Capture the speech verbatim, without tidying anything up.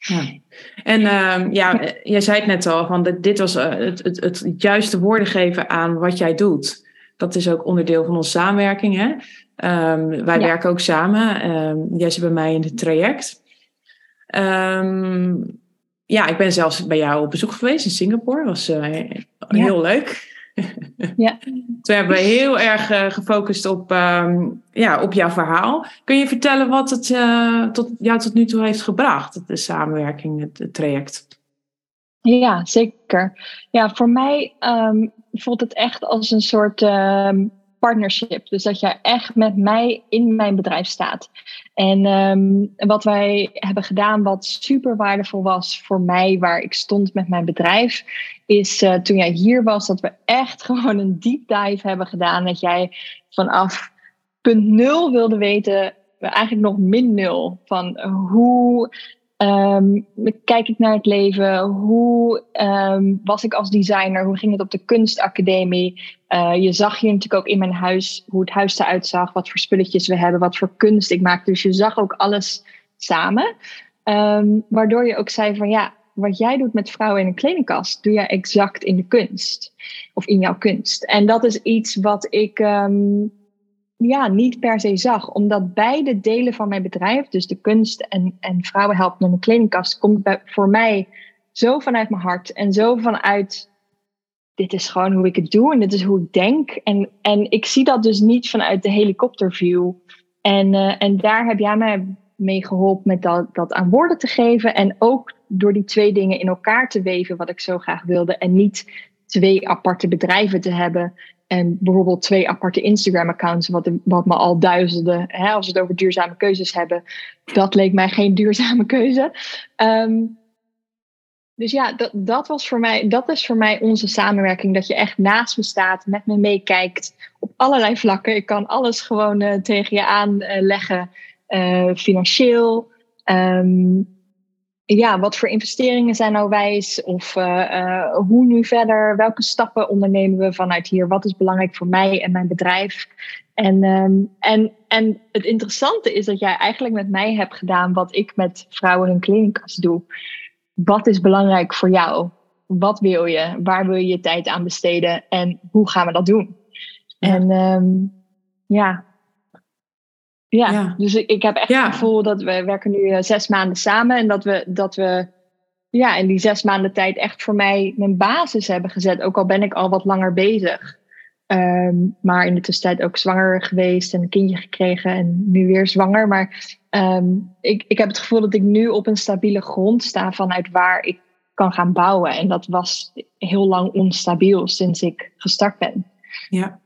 Ja. En uh, ja, ja, jij zei het net al, van de, dit was uh, het, het, het juiste woorden geven aan wat jij doet. Dat is ook onderdeel van onze samenwerking. Hè? Um, wij ja. werken ook samen. Um, jij zit bij mij in het traject. Um, ja, ik ben zelfs bij jou op bezoek geweest in Singapore. Dat was uh, heel ja. leuk. Ja. Toen hebben we heel erg uh, gefocust op, um, ja, op jouw verhaal. Kun je vertellen wat het uh, tot, jou tot nu toe heeft gebracht, de samenwerking, het, het traject? Ja, zeker. Ja, voor mij um, voelt het echt als een soort um, partnership. Dus dat jij echt met mij in mijn bedrijf staat. En um, wat wij hebben gedaan, wat super waardevol was voor mij, waar ik stond met mijn bedrijf, is uh, toen jij hier was, dat we echt gewoon een deep dive hebben gedaan. Dat jij vanaf punt nul wilde weten, eigenlijk nog min nul, van hoe Um, kijk ik naar het leven? Hoe um, was ik als designer? Hoe ging het op de kunstacademie? Uh, je zag hier natuurlijk ook in mijn huis hoe het huis eruit zag, wat voor spulletjes we hebben, wat voor kunst ik maakte. Dus je zag ook alles samen. Um, waardoor je ook zei van ja, wat jij doet met vrouwen in een kledingkast, doe jij exact in de kunst. Of in jouw kunst. En dat is iets wat ik Um, ja, niet per se zag. Omdat beide delen van mijn bedrijf, dus de kunst en, en vrouwen helpen met een kledingkast, komt bij, voor mij zo vanuit mijn hart. En zo vanuit, dit is gewoon hoe ik het doe en dit is hoe ik denk. En, en ik zie dat dus niet vanuit de helikopterview. En, uh, en daar heb jij mij mee geholpen met dat, dat aan woorden te geven. En ook door die twee dingen in elkaar te weven, wat ik zo graag wilde. En niet twee aparte bedrijven te hebben. En bijvoorbeeld twee aparte Instagram-accounts, wat, wat me al duizenden, hè, als we het over duurzame keuzes hebben, dat leek mij geen duurzame keuze. Um, dus ja, dat, dat was voor mij, dat is voor mij onze samenwerking, dat je echt naast me staat, met me meekijkt, op allerlei vlakken. Ik kan alles gewoon uh, tegen je aanleggen, uh, financieel. Um, Ja, wat voor investeringen zijn nou wijs? Of uh, uh, hoe nu verder? Welke stappen ondernemen we vanuit hier? Wat is belangrijk voor mij en mijn bedrijf? En, um, en, en het interessante is dat jij eigenlijk met mij hebt gedaan wat ik met vrouwen in een kledingkast doe. Wat is belangrijk voor jou? Wat wil je? Waar wil je je tijd aan besteden? En hoe gaan we dat doen? Ja. En um, ja... Ja, ja, dus ik, ik heb echt ja. het gevoel dat we werken nu uh, zes maanden samen. En dat we, dat we ja, in die zes maanden tijd echt voor mij mijn basis hebben gezet. Ook al ben ik al wat langer bezig. Um, maar in de tussentijd ook zwanger geweest en een kindje gekregen. En nu weer zwanger. Maar um, ik, ik heb het gevoel dat ik nu op een stabiele grond sta vanuit waar ik kan gaan bouwen. En dat was heel lang onstabiel sinds ik gestart ben. Ja.